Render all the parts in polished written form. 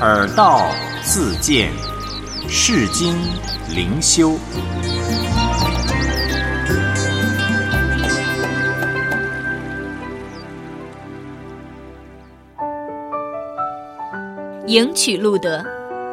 耳道自见，世经灵修。 迎娶路德。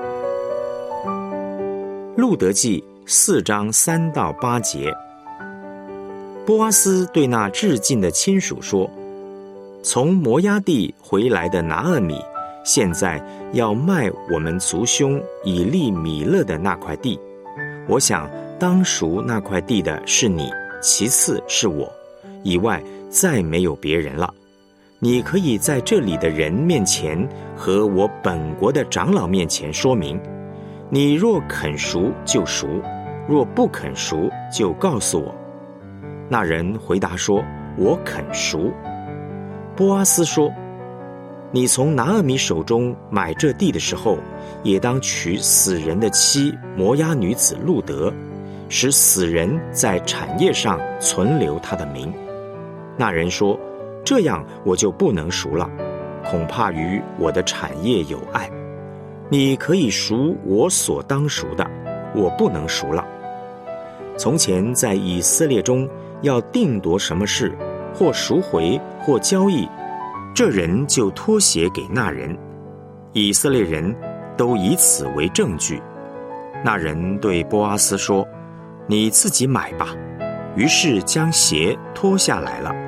路得记4章3到8节。波阿斯对那至近的亲属说，从摩押地回来的拿俄米现在要卖我们族兄以利米勒的那块地，我想当赎那块地的是你，其次是我，以外再没有别人了。你可以在这里的人面前和我本国的长老面前说明，你若肯赎就赎，若不肯赎就告诉我。那人回答说，我肯赎。波阿斯说，你从拿俄米手中买这地的时候，也当娶死人的妻摩押女子路德，使死人在产业上存留他的名。那人说，这样我就不能赎了，恐怕于我的产业有碍。你可以赎我所当赎的，我不能赎了。从前在以色列中要定夺什么事，或赎回或交易，这人就托写给那人，以色列人都以此为证据。那人对波阿斯说，你自己买吧，于是将鞋脱下来了。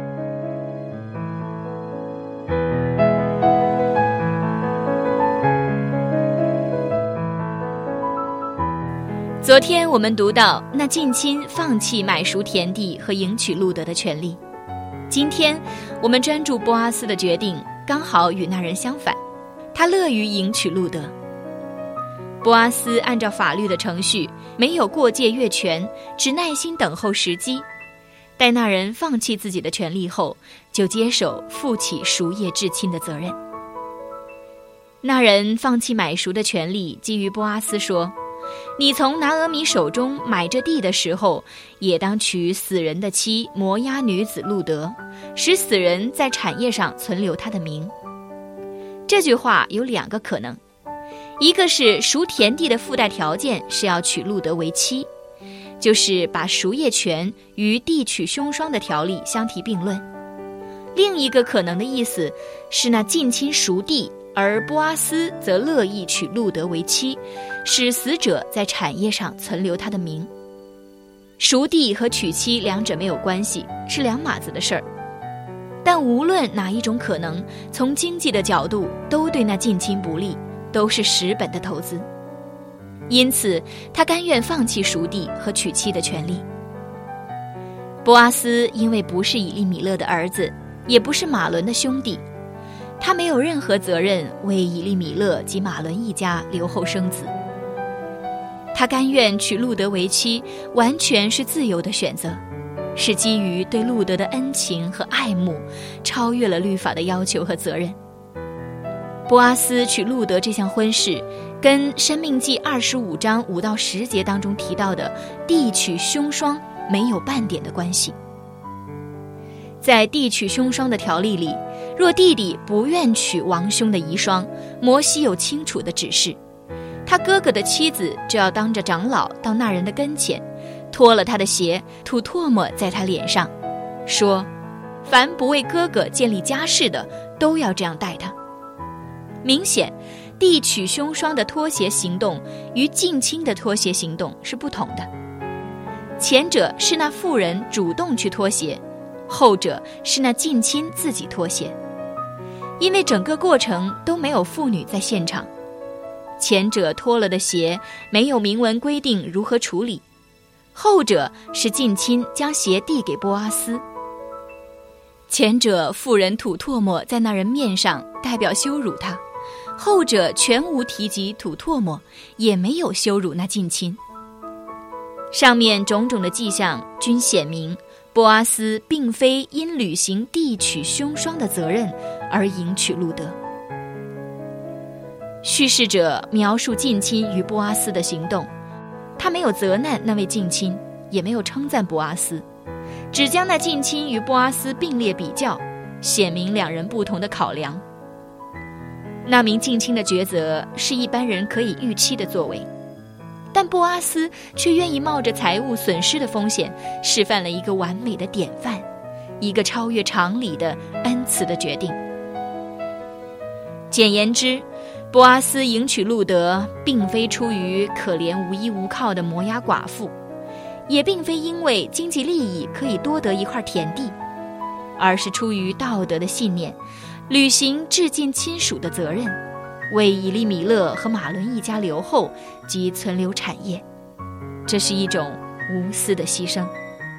昨天我们读到那近亲放弃买赎田地和迎娶路德的权利，今天我们专注波阿斯的决定刚好与那人相反，他乐于迎娶路德。波阿斯按照法律的程序，没有过界越权，只耐心等候时机，待那人放弃自己的权利后，就接手负起赎业至亲的责任。那人放弃买赎的权利，基于波阿斯说，你从拿俄米手中买这地的时候，也当娶死人的妻摩押女子路德，使死人在产业上存留他的名。这句话有2个可能，一个是赎田地的附带条件是要娶路德为妻，就是把赎业权与地娶兄双的条例相提并论。另一个可能的意思是那近亲赎地，而波阿斯则乐意娶路德为妻，使死者在产业上存留他的名。赎地和娶妻两者没有关系，是2码子的事儿。但无论哪一种可能，从经济的角度都对那近亲不利，都是蚀本的投资。因此他甘愿放弃赎地和娶妻的权利。波阿斯因为不是以利米勒的儿子，也不是马伦的兄弟，他没有任何责任为以利米勒及马伦一家留后生子。他甘愿娶路德为妻，完全是自由的选择，是基于对路德的恩情和爱慕，超越了律法的要求和责任。波阿斯娶路德这项婚事，跟申命记25章5到10节当中提到的地娶兄双没有半点的关系。在地娶兄双的条例里，若弟弟不愿娶王兄的遗孀，摩西有清楚的指示，他哥哥的妻子就要当着长老到那人的跟前，脱了他的鞋，吐唾沫在他脸上，说，凡不为哥哥建立家室的，都要这样待他。明显，地娶兄双的脱鞋行动与近亲的脱鞋行动是不同的。前者是那妇人主动去脱鞋，后者是那近亲自己脱鞋，因为整个过程都没有妇女在现场。前者脱了的鞋没有明文规定如何处理，后者是近亲将鞋递给波阿斯。前者妇人吐唾沫在那人面上，代表羞辱他，后者全无提及吐唾沫，也没有羞辱那近亲。上面种种的迹象均显明，波阿斯并非因履行地娶兄双的责任而迎娶路德。叙事者描述近亲与波阿斯的行动，他没有责难那位近亲，也没有称赞波阿斯，只将那近亲与波阿斯并列比较，显明两人不同的考量。 那名近亲的抉择是一般人可以预期的作为，但波阿斯却愿意冒着财物损失的风险，示范了一个完美的典范，一个超越常理的恩慈的决定。简言之，波阿斯迎娶路德，并非出于可怜无依无靠的摩押寡妇，也并非因为经济利益可以多得一块田地，而是出于道德的信念，履行致敬亲属的责任，为以利米勒和马伦一家留后及存留产业。这是一种无私的牺牲。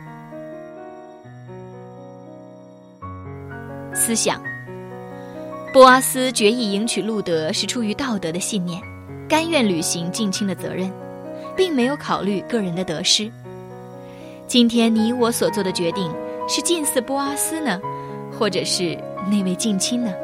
思想：波阿斯决意迎娶路德是出于道德的信念，甘愿履行近亲的责任，并没有考虑个人的得失。今天你我所做的决定，是近似波阿斯呢，或者是那位近亲呢？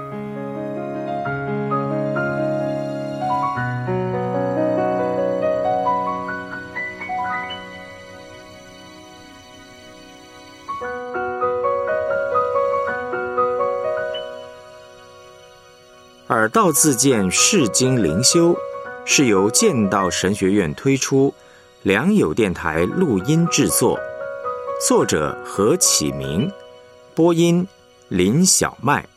耳道自荐释经灵修是由剑道神学院推出，良友电台录音制作，作者何启明，播音林小麦。